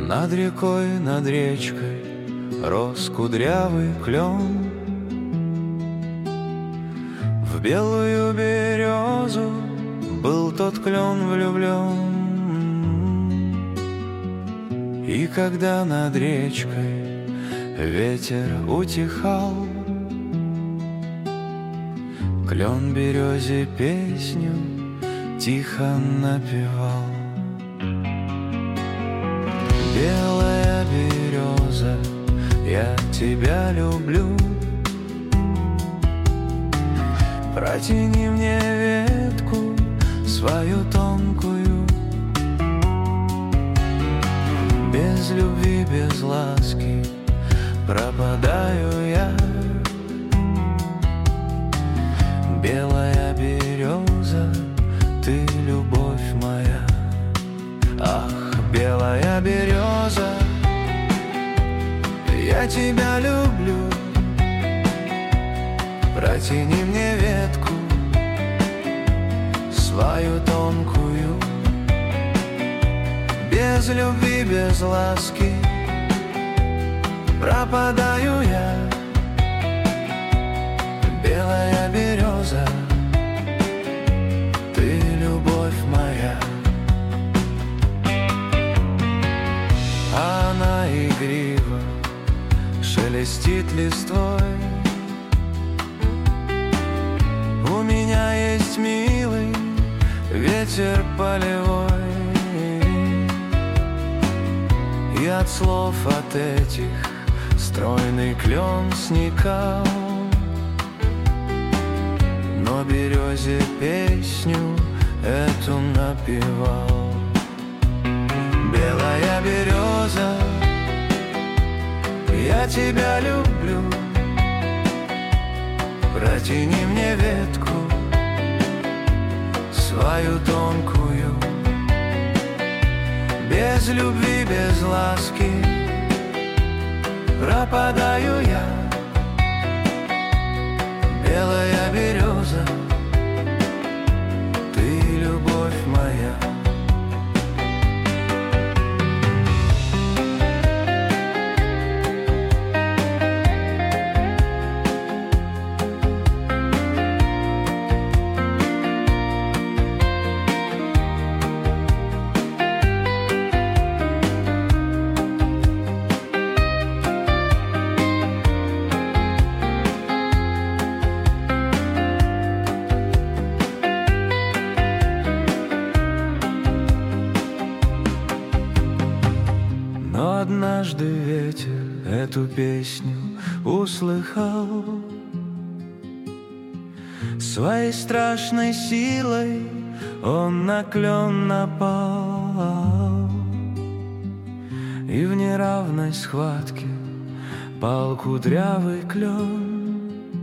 Над рекой, над речкой рос кудрявый клен. В белую березу был тот клен влюблен. И когда над речкой ветер утихал, клен березе песню тихо напевал. Белая береза, я тебя люблю. Протяни мне ветку свою тонкую. Без любви, без ласки пропадаю я. Белая береза, ты любовь моя. Ах, белая береза, я тебя люблю. Протяни мне ветку свою тонкую. Без любви, без ласки пропадаю я. Белая береза, ты любовь моя. Она игриво шелестит листвой. У меня есть милый ветер полевой, и от слов от этих стройный клен сникал, но березе песню эту напевал. Белая береза, я тебя люблю. Протяни мне ветку свою тонкую. Без любви, без ласки пропадаю я. Белая береза, ты любовь моя. Но однажды ветер эту песню услыхал. Своей страшной силой он на клен напал, и в неравной схватке пал кудрявый клен.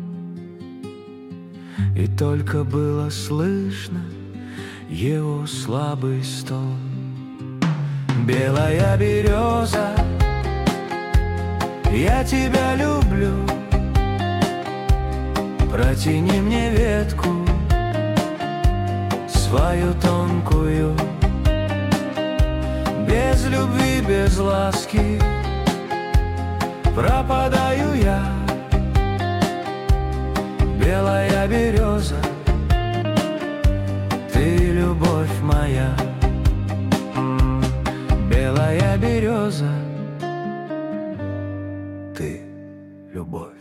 И только было слышно его слабый стон. Белая береза, я тебя люблю. Протяни мне ветку свою тонкую. Без любви, без ласки пропадаю я. Белая береза, ты любовь моя. Белая береза, ты любовь.